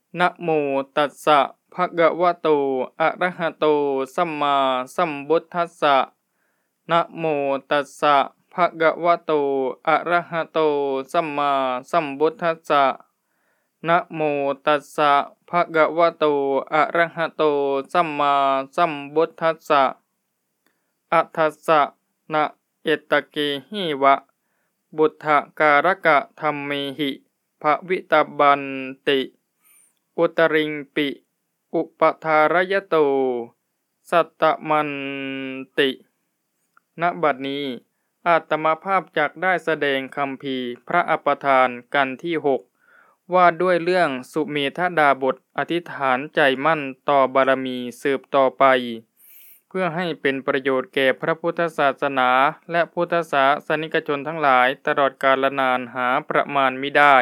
นะโมตัสสะภะคะวะโตอะระหะโตสัมมาสัมพุทธัสสะนะโมตัสสะภะคะวะโตอะระหะโตสัมมาสัมพุทธัสสะนะโมตัสสะภะคะวะโตอะระหะโตสัมมาสัมพุทธัสสะอะทัสสะนะเอตเกหิวะบุตถการกะธัมเมหิภวิตบันติอุตริงปิอุปทารยโตสัตตมันติณบัดนี้อาตมาภาพจักได้แสดงคัมภีร์พระอัปทานกันที่6ว่าด้วยเรื่องสุเมธดาบทอธิษฐานใจมั่นต่อบารมีสืบต่อไปเพื่อให้เป็นประโยชน์แก่พระพุทธศาสนาและพุทธศาสนิกชนทั้งหลายตลอดกาลนานหาประมาณมิได้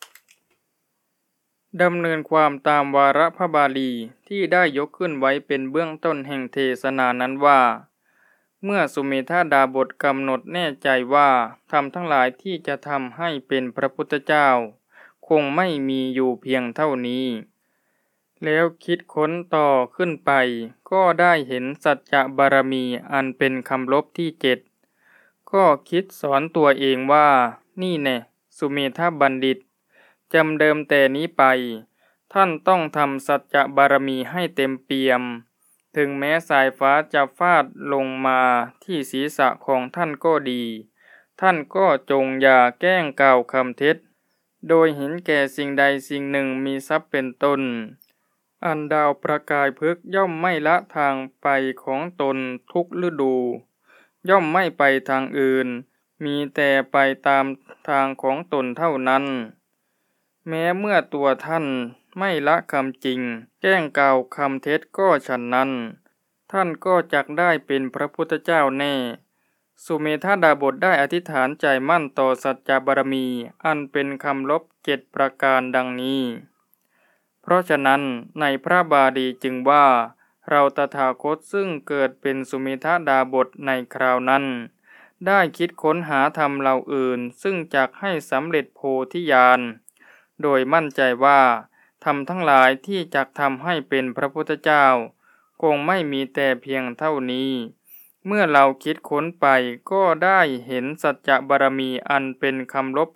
ดำเนินความตามวาระพระบาลีที่ได้ยกขึ้นไว้เป็นเบื้องต้นแห่งเทศนานั้นว่าเมื่อสุเมธาดาบทกำหนดแน่ใจว่าธรรมทั้งหลายที่จะทำให้เป็นพระพุทธเจ้าคงไม่มีอยู่เพียงเท่านี้แล้วคิดค้นต่อขึ้นไปก็ได้เห็นสัจจะบารมีอันเป็นคำลบที่7ก็คิดสอนตัวเองว่านี่แน่สุเมธาบัณฑิตจำเดิมแต่นี้ไปท่านต้องทำสัจจะบารมีให้เต็มเปี่ยมถึงแม้สายฟ้าจะฟาดลงมาที่ศีรษะของท่านก็ดีท่านก็จงอย่าแกล้งกล่าวคำเท็จโดยเห็นแก่สิ่งใดสิ่งหนึ่งมีทรัพย์เป็นต้นอันดาวประกายพฤกษ์ย่อมไม่ละทางไปของตนทุกฤดูย่อมไม่ไปทางอื่นมีแต่ไปตามทางของตนเท่านั้นแม้เมื่อตัวท่านไม่ละคำจริงแกล้งกล่าวคำเท็จก็ฉันนั้นท่านก็จักได้เป็นพระพุทธเจ้าแน่สุเมธาดาบทได้อธิษฐานใจมั่นต่อสัจจะบารมีอันเป็นคำลบ7ประการดังนี้เพราะฉะนั้นในพระบาลีจึงว่าเราตถาคตซึ่งเกิดเป็นสุเมธาดาบทในคราวนั้นได้คิดค้นหาธรรมเหล่าอื่นซึ่งจักให้สำเร็จโพธิญาณโดยมั่นใจว่าธรรมทั้งหลายที่จักทำให้เป็นพระพุทธเจ้าคงไม่มีแต่เพียงเท่านี้เมื่อเราคิดค้นไปก็ได้เห็นสัจจะบารมีอันเป็นคำลบ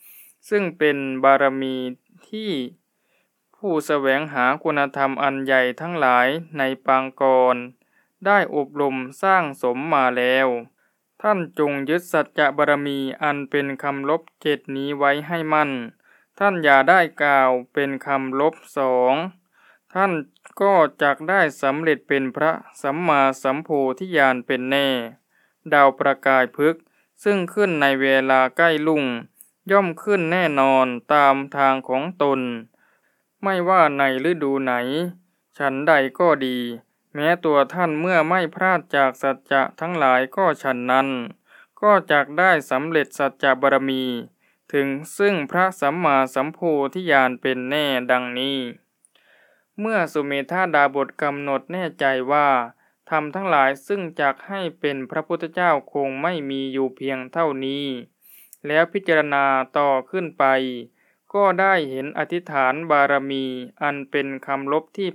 7ซึ่งเป็นบารมีที่ผู้แสวงหาคุณธรรมอันใหญ่ทั้งหลายในปางก่อนได้อบรมสร้างสมมาแล้วท่านจงยึดสัจจะบารมีอันเป็นคำลบ7นี้ไว้ให้มั่นท่านอย่าได้กล่าวเป็นคำลบ2ท่านก็จักได้สำเร็จเป็นพระสัมมาสัมโพธิญาณเป็นแน่ดาวประกายพฤกษ์ซึ่งขึ้นในเวลาใกล้รุ่งย่อมขึ้นแน่นอนตามทางของตนไม่ว่าในฤดูไหนฉันใดก็ดีแม้ตัวท่านเมื่อไม่พลาดจากสัจจะทั้งหลายก็ฉันนั้นก็จักได้สำเร็จสัจจะบารมีถึงซึ่งพระสัมมาสัมโพธิญาณเป็นแน่ดังนี้เมื่อสุเมธาดาบทกำหนดแน่ใจว่าธรรมทั้งหลายซึ่งจักให้เป็นพระพุทธเจ้าคงไม่มีอยู่เพียงเท่านี้แล้วพิจารณาต่อขึ้นไปก็ได้เห็นอธิษฐานบารมีอันเป็นคำลบที่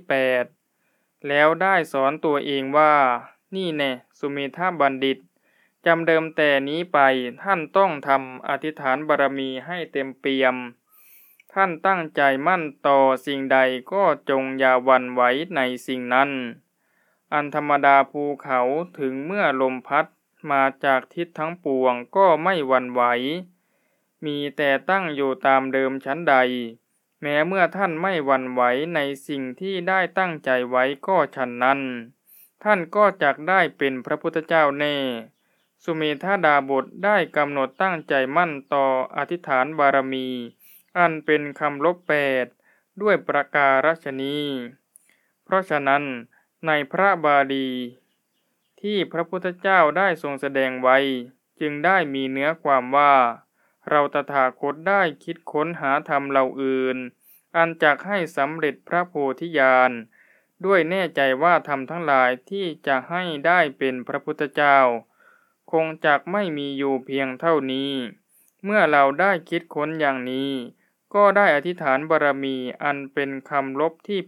8แล้วได้สอนตัวเองว่านี่แน่สุเมธาบัณฑิตจำเดิมแต่นี้ไปท่านต้องทำอธิษฐานบารมีให้เต็มเปี่ยมท่านตั้งใจมั่นต่อสิ่งใดก็จงอย่าหวั่นไหวในสิ่งนั้นอันธรรมดาภูเขาถึงเมื่อลมพัดมาจากทิศทั้งปวงก็ไม่หวั่นไหวมีแต่ตั้งอยู่ตามเดิมชั้นใดแม้เมื่อท่านไม่หวั่นไหวในสิ่งที่ได้ตั้งใจไว้ก็ฉันนั้นท่านก็จักได้เป็นพระพุทธเจ้าแน่สุเมธาดาบทได้กำหนดตั้งใจมั่นต่ออธิษฐานบารมีอันเป็นคำลบ8ด้วยประการฉนี้เพราะฉะนั้นในพระบาลีที่พระพุทธเจ้าได้ทรงแสดงไว้จึงได้มีเนื้อความว่าเราตถาคตได้คิดค้นหาธรรมเหล่าอื่นอันจักให้สำเร็จพระโพธิญาณด้วยแน่ใจว่าธรรมทั้งหลายที่จะให้ได้เป็นพระพุทธเจ้าคงจักไม่มีอยู่เพียงเท่านี้เมื่อเราได้คิดค้นอย่างนี้ก็ได้อธิษฐานบารมีอันเป็นคำลบที่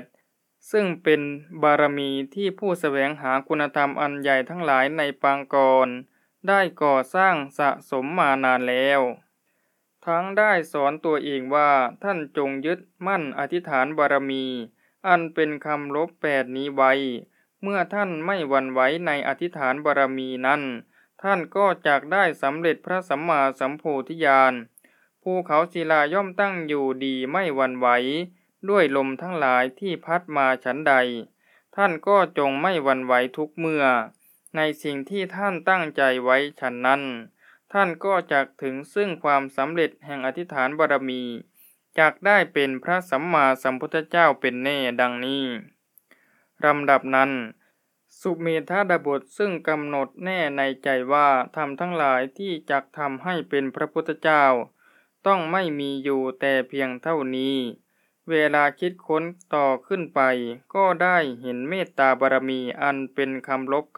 8ซึ่งเป็นบารมีที่ผู้แสวงหาคุณธรรมอันใหญ่ทั้งหลายในปางก่อนได้ก่อสร้างสะสมมานานแล้วทั้งได้สอนตัวเองว่าท่านจงยึดมั่นอธิษฐานบารมีอันเป็นคำลบ8นี้ไว้เมื่อท่านไม่หวั่นไหวในอธิษฐานบารมีนั้นท่านก็จักได้สำเร็จพระสัมมาสัมโพธิญาณภูเขาศิลาย่อมตั้งอยู่ดีไม่หวั่นไหวด้วยลมทั้งหลายที่พัดมาฉันใดท่านก็จงไม่หวั่นไหวทุกเมื่อในสิ่งที่ท่านตั้งใจไว้ฉันนั้นท่านก็จักถึงซึ่งความสำเร็จแห่งอธิษฐานบารมีจักได้เป็นพระสัมมาสัมพุทธเจ้าเป็นแน่ดังนี้ลำดับนั้นสุเมธาดาบทซึ่งกำหนดแน่ในใจว่าธรรมทั้งหลายที่จักทำให้เป็นพระพุทธเจ้าต้องไม่มีอยู่แต่เพียงเท่านี้เวลาคิดค้นต่อขึ้นไปก็ได้เห็นเมตตาบารมีอันเป็นคำลบ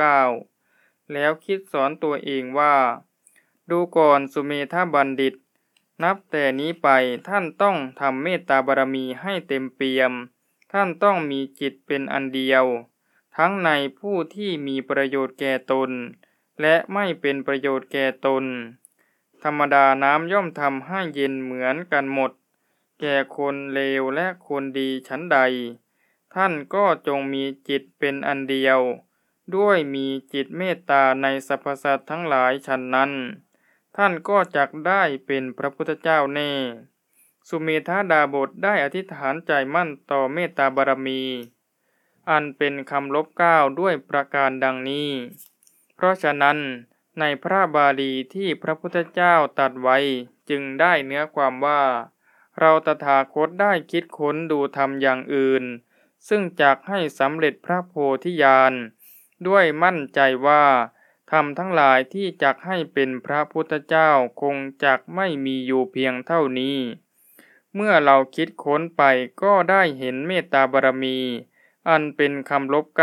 9แล้วคิดสอนตัวเองว่าดูก่อนสุเมธาบัณฑิตนับแต่นี้ไปท่านต้องทำเมตตาบารมีให้เต็มเปี่ยมท่านต้องมีจิตเป็นอันเดียวทั้งในผู้ที่มีประโยชน์แก่ตนและไม่เป็นประโยชน์แก่ตนธรรมดาน้ำย่อมทำให้เย็นเหมือนกันหมดแก่คนเลวและคนดีฉันใดท่านก็จงมีจิตเป็นอันเดียวด้วยมีจิตเมตตาในสรรพสัตว์ทั้งหลายฉันนั้นท่านก็จักได้เป็นพระพุทธเจ้าแน่สุเมธาดาบทได้อธิษฐานใจมั่นต่อเมตตาบารมีอันเป็นคำลบ9ด้วยประการดังนี้เพราะฉะนั้นในพระบาลีที่พระพุทธเจ้าตรัสไว้จึงได้เนื้อความว่าเราตถาคตได้คิดค้นดูธรรมอย่างอื่นซึ่งจักให้สำเร็จพระโพธิญาณด้วยมั่นใจว่าธรรมทั้งหลายที่จักให้เป็นพระพุทธเจ้าคงจักไม่มีอยู่เพียงเท่านี้เมื่อเราคิดค้นไปก็ได้เห็นเมตตาบารมีอันเป็นคำลบ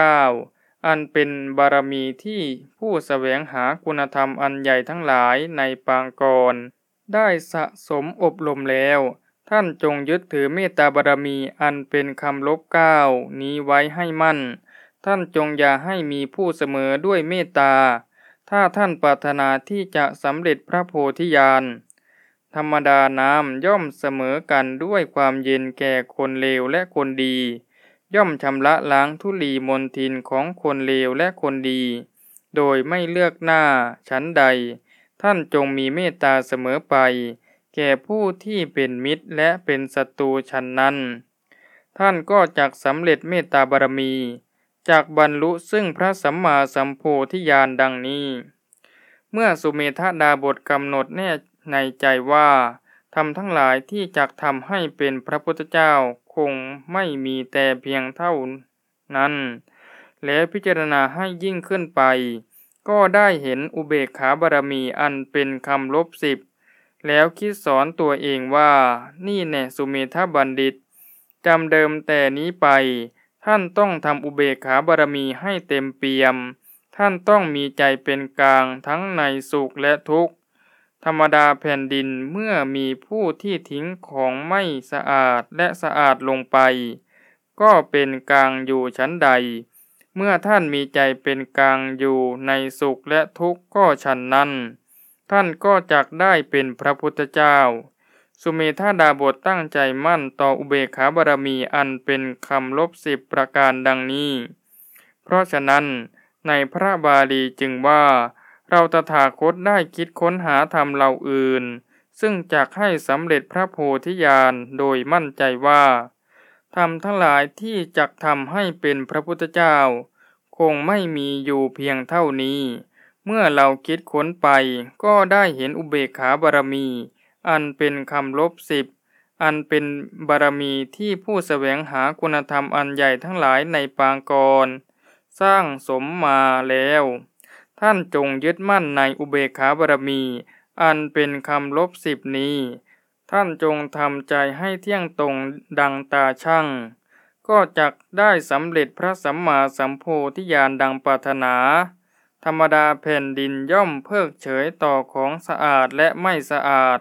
9อันเป็นบารมีที่ผู้แสวงหาคุณธรรมอันใหญ่ทั้งหลายในปางก่อนได้สะสมอบรมแล้วท่านจงยึดถือเมตตาบารมีอันเป็นคำลบ9นี้ไว้ให้มั่นท่านจงอย่าให้มีผู้เสมอด้วยเมตตาถ้าท่านปรารถนาที่จะสำเร็จพระโพธิญาณธรรมดาน้ำย่อมเสมอกันด้วยความเย็นแก่คนเลวและคนดีย่อมชำระล้างธุลีมลทินของคนเลวและคนดีโดยไม่เลือกหน้าฉันใดท่านจงมีเมตตาเสมอไปแก่ผู้ที่เป็นมิตรและเป็นศัตรูฉันนั้นท่านก็จักสำเร็จเมตตาบารมีจากบรรลุซึ่งพระสัมมาสัมโพธิญาณดังนี้เมื่อสุเมธาดาบทกำหนดแน่ในใจว่าธรรมทั้งหลายที่จักทำให้เป็นพระพุทธเจ้าคงไม่มีแต่เพียงเท่านั้นและพิจารณาให้ยิ่งขึ้นไปก็ได้เห็นอุเบกขาบารมีอันเป็นคำลบ10แล้วคิดสอนตัวเองว่านี่แน่สุเมธาบัณฑิตจำเดิมแต่นี้ไปท่านต้องทำอุเบกขาบารมีให้เต็มเปี่ยมท่านต้องมีใจเป็นกลางทั้งในสุขและทุกข์ธรรมดาแผ่นดินเมื่อมีผู้ที่ทิ้งของไม่สะอาดและสะอาดลงไปก็เป็นกลางอยู่ชั้นใดเมื่อท่านมีใจเป็นกลางอยู่ในสุขและทุกข์ก็ฉันนั้นท่านก็จักได้เป็นพระพุทธเจ้าสุเมธาดาบทตั้งใจมั่นต่ออุเบกขาบารมีอันเป็นคำลบ10ประการดังนี้เพราะฉะนั้นในพระบาลีจึงว่าเราตถาคตได้คิดค้นหาธรรมเหล่าอื่นซึ่งจักให้สำเร็จพระโพธิญาณโดยมั่นใจว่าธรรมทั้งหลายที่จักทำให้เป็นพระพุทธเจ้าคงไม่มีอยู่เพียงเท่านี้เมื่อเราคิดค้นไปก็ได้เห็นอุเบกขาบารมีอันเป็นคำลบ10อันเป็นบารมีที่ผู้แสวงหาคุณธรรมอันใหญ่ทั้งหลายในปางก่อนสร้างสมมาแล้วท่านจงยึดมั่นในอุเบกขาบารมีอันเป็นคำลบ10นี้ท่านจงทำใจให้เที่ยงตรงดังตาช่างก็จักได้สำเร็จพระสัมมาสัมโพธิญาณดังปรารถนาธรรมดาแผ่นดินย่อมเพิกเฉยต่อของสะอาดและไม่สะอาด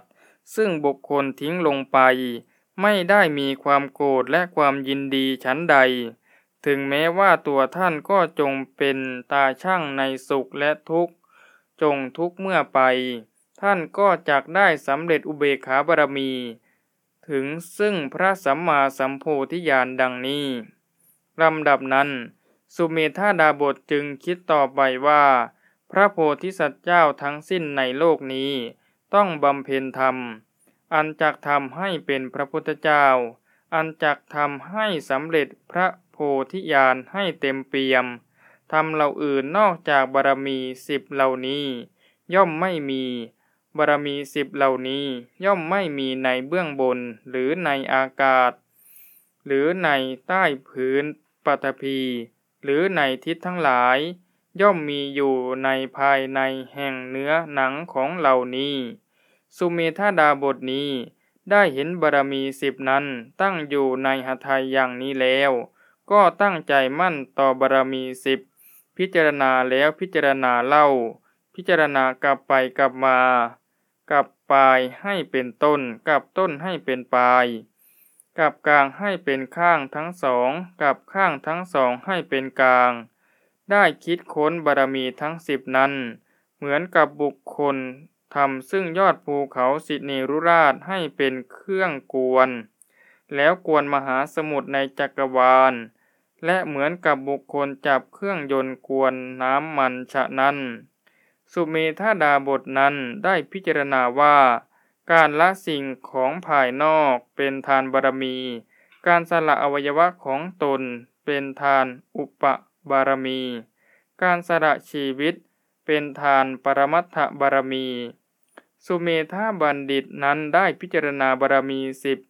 ซึ่งบุคคลทิ้งลงไปไม่ได้มีความโกรธและความยินดีฉันใดถึงแม้ว่าตัวท่านก็จงเป็นตาช่างในสุขและทุกข์จงทุกข์เมื่อไปท่านก็จักได้สำเร็จอุเบกขาบารมีถึงซึ่งพระสัมมาสัมโพธิญาณดังนี้ลำดับนั้นสุเมธาดาบทจึงคิดต่อไปว่าพระโพธิสัตว์เจ้าทั้งสิ้นในโลกนี้ต้องบำเพ็ญธรรมอันจักทำให้เป็นพระพุทธเจ้าอันจักทำให้สำเร็จพระโพธิญาณให้เต็มเปี่ยมธรรมเหล่าอื่นนอกจากบารมี10เหล่านี้ย่อมไม่มีบารมี10เหล่านี้ย่อมไม่มีในเบื้องบนหรือในอากาศหรือในใต้พื้นปฐพีหรือในทิศทั้งหลายย่อมมีอยู่ในภายในแห่งเนื้อหนังของเหล่านี้สุเมธาดาบทนี้ได้เห็นบารมี10นั้นตั้งอยู่ในหทัยอย่างนี้แล้วก็ตั้งใจมั่นต่อบารมี10พิจารณาแล้วพิจารณาเล่าพิจารณากลับไปกลับมากลับปลายให้เป็นต้นกลับต้นให้เป็นปลายกลับกลางให้เป็นข้างทั้งสองกลับข้างทั้งสองให้เป็นกลางได้คิดค้นบารมีทั้ง10นั้นเหมือนกับบุคคลทำซึ่งยอดภูเขาสิเนรุราชให้เป็นเครื่องกวนแล้วกวนมหาสมุทรในจักรวาลและเหมือนกับบุคคลจับเครื่องยนต์กวนน้ำมันฉะนั้นสุเมธาดาบทนั้นได้พิจารณาว่าการละสิ่งของภายนอกเป็นทานบารมีการสละอวัยวะของตนเป็นทานอุปบารมีการสละชีวิตเป็นทานปรมัตถบารมีสุเมธาบัณฑิตนั้นได้พิจารณาบารมี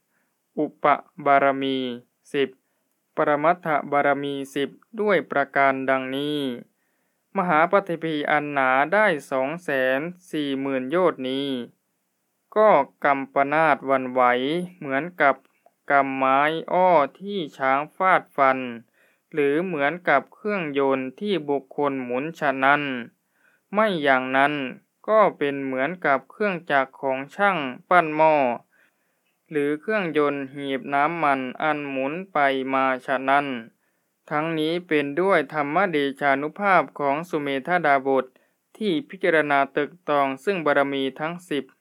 10อุปบารมี10ปรมัตถบารมี10ด้วยประการดังนี้มหาปฐพีอันหนาได้240,000 โยชน์นี้ก็กำปนาตหวั่นไหวเหมือนกับกำไม้อ้อที่ช้างฟาดฟันหรือเหมือนกับเครื่องยนต์ที่บุคคลหมุนฉะนั้นไม่อย่างนั้นก็เป็นเหมือนกับเครื่องจักรของช่างปั้นหม้อหรือเครื่องยนต์หีบน้ำมันอันหมุนไปมาฉะนั้นทั้งนี้เป็นด้วยธรรมเดชานุภาพของสุเมธาดาบทที่พิจารณาตึกตองซึ่งบารมีทั้ง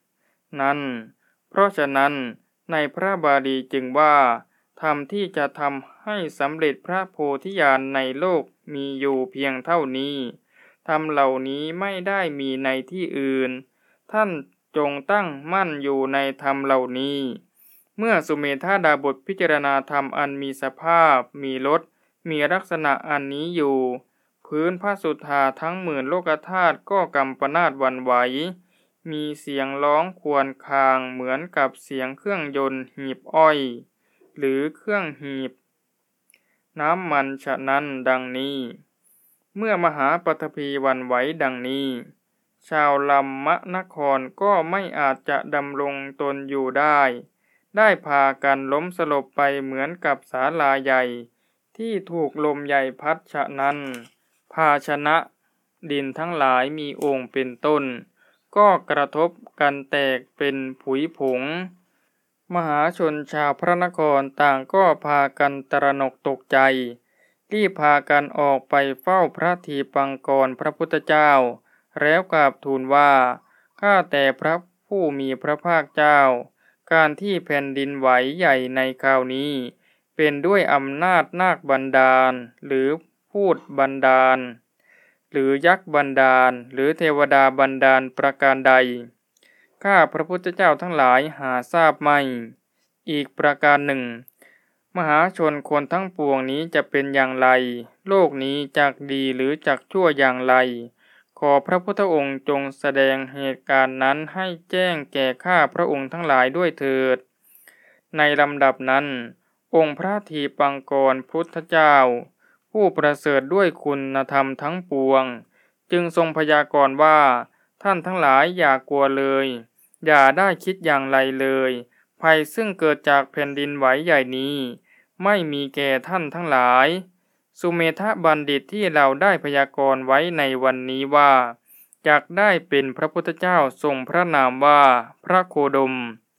10นั้นเพราะฉะนั้นในพระบาลีจึงว่าธรรมที่จะทำให้สำเร็จพระโพธิญาณในโลกมีอยู่เพียงเท่านี้ธรรมเหล่านี้ไม่ได้มีในที่อื่นท่านจงตั้งมั่นอยู่ในธรรมเหล่านี้เมื่อสุเมธาดาบทพิจารณาธรรมอันมีสภาพมีรสมีลักษณะอันนี้อยู่พื้นพระสุธาทั้งหมื่นโลกธาตุก็กำปนาตหวั่นไหวมีเสียงร้องครวญครางเหมือนกับเสียงเครื่องยนต์หีบอ้อยหรือเครื่องหีบน้ำมันฉะนั้นดังนี้เมื่อมหาปฐพีหวั่นไหวดังนี้ชาวลัมมะนครก็ไม่อาจจะดำรงตนอยู่ได้พากันล้มสลบไปเหมือนกับศาลาใหญ่ที่ถูกลมใหญ่พัดฉะนั้นภาชนะดินทั้งหลายมีองค์เป็นต้นก็กระทบกันแตกเป็นผุยผงมหาชนชาวพระนครต่างก็พากันตระหนกตกใจรีบพากันออกไปเฝ้าพระทีปังกรพระพุทธเจ้าแล้วกราบทูลว่าข้าแต่พระผู้มีพระภาคเจ้าการที่แผ่นดินไหวใหญ่ในคราวนี้เป็นด้วยอำนาจนาคบันดาลหรือพูดบันดาลหรือยักษ์บันดาลหรือเทวดาบันดาลประการใดข้าพระพุทธเจ้าทั้งหลายหาทราบไม่อีกประการหนึ่งมหาชนคนทั้งปวงนี้จะเป็นอย่างไรโลกนี้จักดีหรือจักชั่วอย่างไรขอพระพุทธองค์จงแสดงเหตุการณ์นั้นให้แจ้งแก่ข้าพระองค์ทั้งหลายด้วยเถิดในลำดับนั้นองค์พระทีปังกรพุทธเจ้าผู้ประเสริฐด้วยคุณธรรมทั้งปวงจึงทรงพยากรณ์ว่าท่านทั้งหลายอย่ากลัวเลยอย่าได้คิดอย่างไรเลยภัยซึ่งเกิดจากแผ่นดินไหวใหญ่นี้ไม่มีแก่ท่านทั้งหลายสุเมธบัณฑิตที่เราได้พยากรณ์ไว้ในวันนี้ว่าจักได้เป็นพระพุทธเจ้าทรงพระนามว่าพระโคดม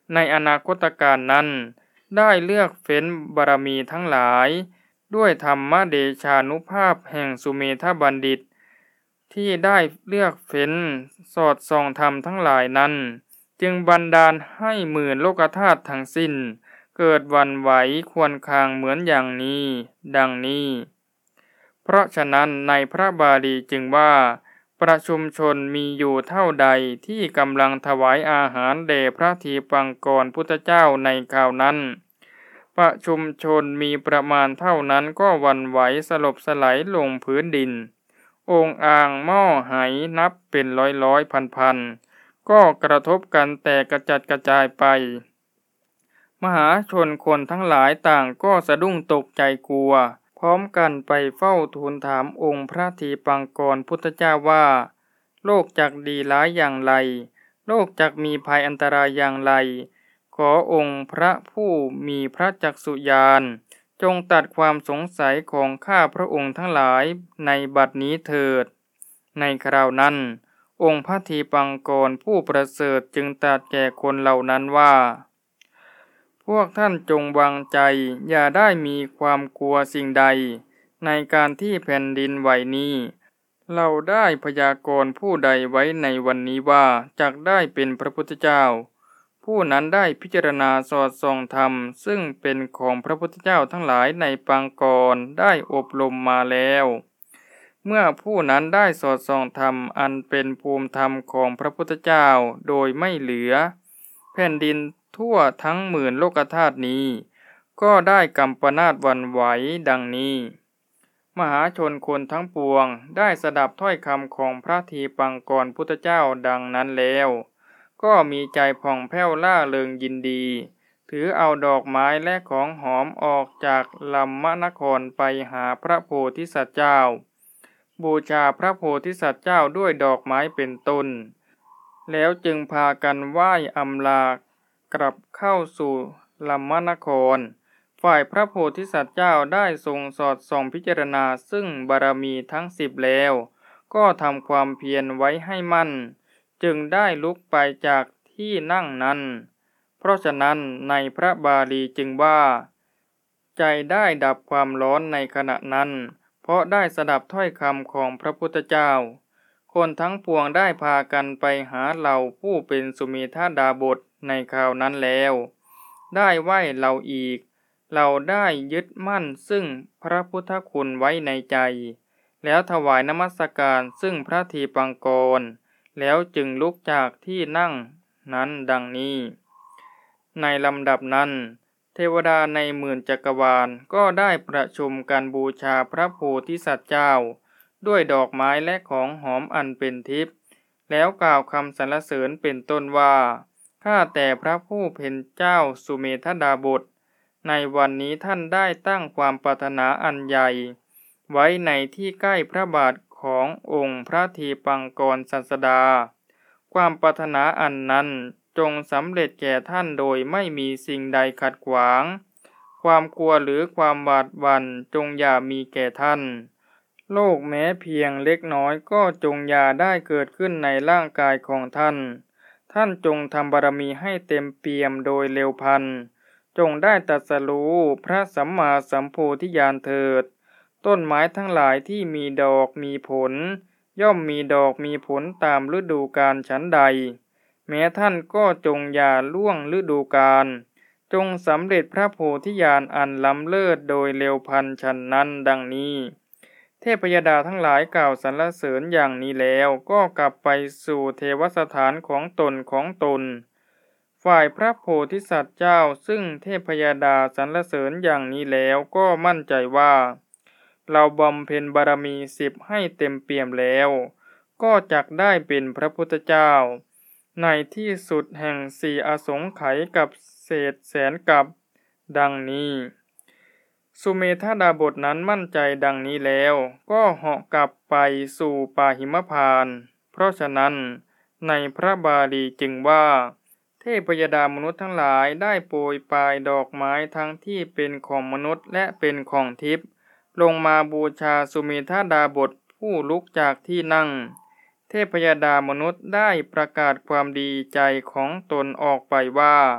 ในอนาคตการนั้นได้เลือกเฟ้นบารมีทั้งหลายด้วยธรรมเดชานุภาพแห่งสุเมธบัณฑิตที่ได้เลือกเฟ้นสอดส่องธรรมทั้งหลายนั้นจึงบันดาลให้หมื่นโลกธาตุทั้งสิ้นเกิดหวั่นไหวควรคางเหมือนอย่างนี้ดังนี้เพราะฉะนั้นในพระบาลีจึงว่าประชุมชนมีอยู่เท่าใดที่กำลังถวายอาหารแด่พระทีปังกรพุทธเจ้าในคราวนั้นประชุมชนมีประมาณเท่านั้นก็หวั่นไหวสลบสลายลงพื้นดินองค์อ่างหม้อไหนับเป็นร้อยพันก็กระทบกันแตกกระจัดกระจายไปมหาชนคนทั้งหลายต่างก็สะดุ้งตกใจกลัวพร้อมกันไปเฝ้าทูลถามองค์พระทีปังกรพุทธเจ้าว่าโลกจักดีร้ายอย่างไรโลกจักมีภัยอันตรายอย่างไรขอองค์พระผู้มีพระจักษุญาณจงตัดความสงสัยของข้าพระองค์ทั้งหลายในบัดนี้เถิดในคราวนั้นองค์พระทีปังกรผู้ประเสริฐจึงตรัสแก่คนเหล่านั้นว่าพวกท่านจงวางใจอย่าได้มีความกลัวสิ่งใดในการที่แผ่นดินไหวนี้เราได้พยากรณ์ผู้ใดไว้ในวันนี้ว่าจักได้เป็นพระพุทธเจ้าผู้นั้นได้พิจารณาสอดส่องธรรมซึ่งเป็นของพระพุทธเจ้าทั้งหลายในปางก่อนได้อบรมมาแล้วเมื่อผู้นั้นได้สอดส่องธรรมอันเป็นภูมิธรรมของพระพุทธเจ้าโดยไม่เหลือแผ่นดินทั่วทั้งหมื่นโลกธาตุนี้ก็ได้กำปนาตหวั่นไหวดังนี้มหาชนคนทั้งปวงได้สดับถ้อยคำของพระทีปังกรพุทธเจ้าดังนั้นแล้วก็มีใจผ่องแผ้วล่าเริงยินดีถือเอาดอกไม้และของหอมออกจากลัมมนครไปหาพระโพธิสัตว์เจ้าบูชาพระโพธิสัตว์เจ้าด้วยดอกไม้เป็นต้นแล้วจึงพากันไหว้อำลากลับเข้าสู่ลัมมนครฝ่ายพระโพธิสัตว์เจ้าได้ทรงสอดส่องพิจารณาซึ่งบารมีทั้ง10แล้วก็ทำความเพียรไว้ให้มั่นจึงได้ลุกไปจากที่นั่งนั้นเพราะฉะนั้นในพระบาลีจึงว่าใจได้ดับความร้อนในขณะนั้นเพราะได้สดับถ้อยคำของพระพุทธเจ้าคนทั้งปวงได้พากันไปหาเหล่าผู้เป็นสุเมธาดาบสในคราวนั้นแล้วได้ไหว้เราอีกเราได้ยึดมั่นซึ่งพระพุทธคุณไว้ในใจแล้วถวายนมัสการซึ่งพระทีปังกรแล้วจึงลุกจากที่นั่งนั้นดังนี้ในลำดับนั้นเทวดาในหมื่นจักรวาลก็ได้ประชุมกันบูชาพระโพธิสัตว์เจ้าด้วยดอกไม้และของหอมอันเป็นทิพย์แล้วกล่าวคำสรรเสริญเป็นต้นว่าข้าแต่พระผู้เป็นเจ้าสุเมธดาบสในวันนี้ท่านได้ตั้งความปรารถนาอันใหญ่ไว้ในที่ใกล้พระบาทขององค์พระทีปังกรศาสดาความปรารถนาอันนั้นจงสำเร็จแก่ท่านโดยไม่มีสิ่งใดขัดขวางความกลัวหรือความหวาดหวั่นจงอย่ามีแก่ท่านโรคแม้เพียงเล็กน้อยก็จงอย่าได้เกิดขึ้นในร่างกายของท่านท่านจงทำบารมีให้เต็มเปี่ยมโดยเร็วพลันจงได้ตรัสรู้พระสัมมาสัมโพธิญาณเถิดต้นไม้ทั้งหลายที่มีดอกมีผลย่อมมีดอกมีผลตามฤดูกาลฉันใดแม้ท่านก็จงอย่าล่วงฤดูกาลจงสำเร็จพระโพธิญาณอันล้ำเลิศโดยเร็วพลันฉันนั้นดังนี้เทพยดาทั้งหลายกล่าวสรรเสริญอย่างนี้แล้วก็กลับไปสู่เทวสถานของตนฝ่ายพระโพธิสัตว์เจ้าซึ่งเทพยดาสรรเสริญอย่างนี้แล้วก็มั่นใจว่าเราบำเพ็ญบารมี10ให้เต็มเปี่ยมแล้วก็จักได้เป็นพระพุทธเจ้าในที่สุดแห่ง4อสงไขยกับเศษแสนกับดังนี้สุเมธาดาบสนั้นมั่นใจดังนี้แล้วก็เหาะกลับไปสู่ป่าหิมพานต์เพราะฉะนั้นในพระบาลีจึงว่าเทพยดามนุษย์ทั้งหลายได้โปรยปลายดอกไม้ทั้งที่เป็นของมนุษย์และเป็นของทิพย์ลงมาบูชาสุเมธาดาบสผู้ลุกจากที่นั่งเทพยดามนุษย์ได้ประกาศความดีใจของตนออกไปว่า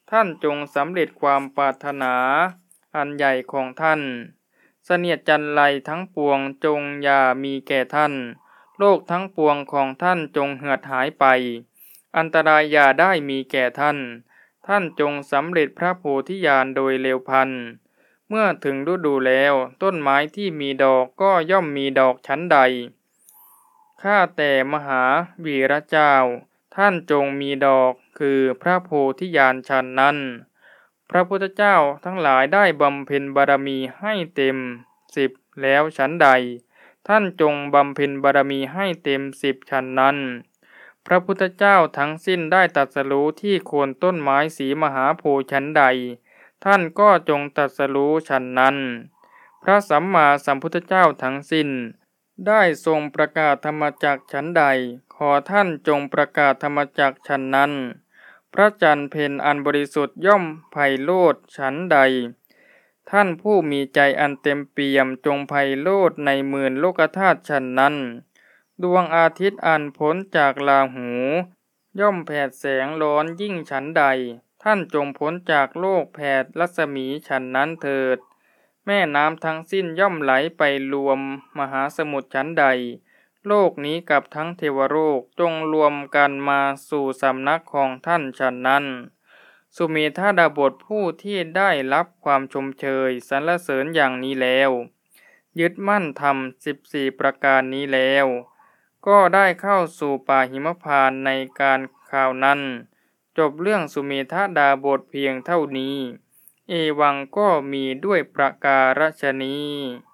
ท่านจงสำเร็จความปรารถนาอันใหญ่ของท่านเสนียดจันไรทั้งปวงจงอย่ามีแก่ท่านโลกทั้งปวงของท่านจงเหือดหายไปอันตรายอย่าได้มีแก่ท่านท่านจงสำเร็จพระโพธิญาณโดยเร็วพลันเมื่อถึงฤดูแล้วต้นไม้ที่มีดอกก็ย่อมมีดอกชั้นใดข้าแต่มหาวีระเจ้าท่านจงมีดอกคือพระโพธิญาณฉันนั้นพระพุทธเจ้าทั้งหลายได้บำเพ็ญบารมีให้เต็ม10แล้วฉันใดท่านจงบำเพ็ญบารมีให้เต็ม10ฉันนั้นพระพุทธเจ้าทั้งสิ้นได้ตรัสรู้ที่โคนต้นไม้สีมหาโพธิ์ฉันใดท่านก็จงตรัสรู้ฉันนั้นพระสัมมาสัมพุทธเจ้าทั้งสิ้นได้ทรงประกาศธรรมจักรฉันใดขอท่านจงประกาศธรรมจักรฉันนั้นพระจันทร์เพ็ญอันบริสุทธิ์ย่อมไพโรจน์ฉันใดท่านผู้มีใจอันเต็มเปี่ยมจงไพโรจน์ในหมื่นโลกธาตุฉันนั้นดวงอาทิตย์อันพ้นจากราหูย่อมแผดแสงร้อนยิ่งฉันใดท่านจงพ้นจากโลกแผดรัศมีฉันนั้นเถิดแม่น้ำทั้งสิ้นย่อมไหลไปรวมมหาสมุทรฉันใดโลกนี้กับทั้งเทวโลกจงรวมกันมาสู่สำนักของท่านฉันนั้นสุเมธาดาบทผู้ที่ได้รับความชมเชยสรรเสริญอย่างนี้แล้วยึดมั่นธรรม14ประการนี้แล้วก็ได้เข้าสู่ป่าหิมพานต์ในการข่าวนั้นจบเรื่องสุเมธาดาบทเพียงเท่านี้เอวังก็มีด้วยประการฉนี้